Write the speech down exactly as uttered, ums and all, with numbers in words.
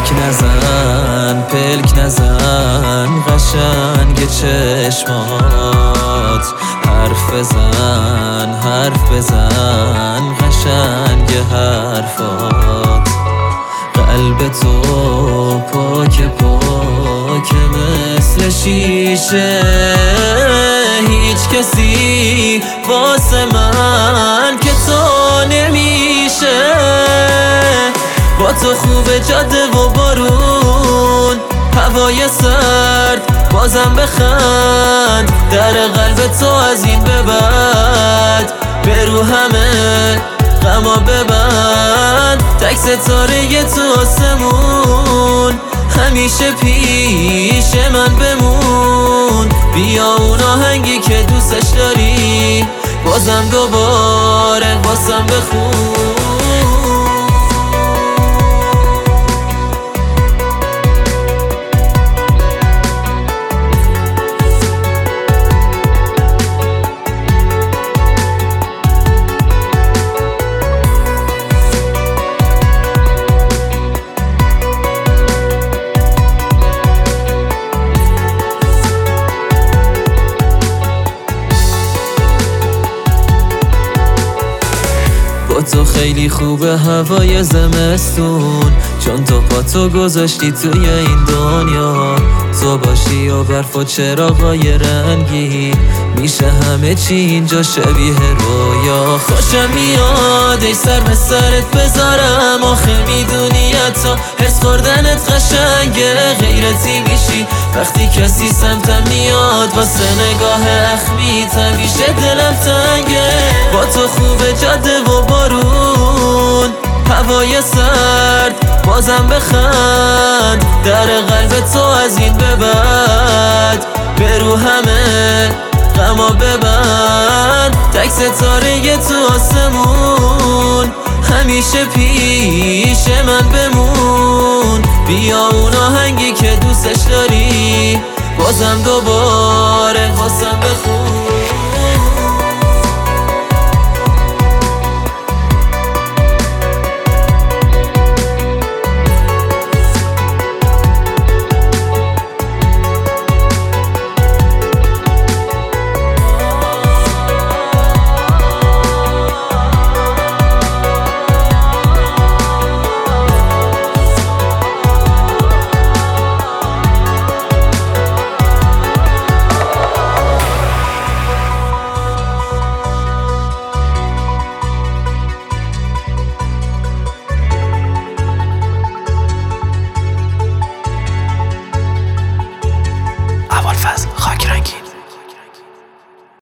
پلک نزن پلک نزن قشنگ چشمات، حرف بزن حرف بزن قشنگ حرفات. قلب تو پاک پاک مثل شیشه، هیچ کسی واسه من که تو نمیشه. با تو خوبه جاده و بارون، هوای سرد بازم بخند. در قلب تو از این به بعد به رو همه غما ببند. تک ستاره تو آسمون همیشه پیش من بمون. بیا اون آهنگی که دوستش داری بازم دوباره واسم بخون. با تو خیلی خوبه هوای زمستون، چون تو پا تو گذاشتی توی این دنیا. تو باشی و برف و چراغای رنگی، میشه همه چی اینجا شبیه رویا. خوشم میاد ای سر به سرت بذارم، آخه میدونی حتی حس خوردنت قشنگه. غیرتی میشی وقتی کسی سمتم میاد، واسه نگاه اخمیت همیشه دلم تنگه. با تو خوبه جاده و بارون، هوای سرد بازم بخند. در قلب تو از این به بعد به رو همه غما ببند. تک ستاره تو آسمون همیشه پیش من بمون. بیا اون آهنگی که دوستش داری بازم دوباره واسم بخون.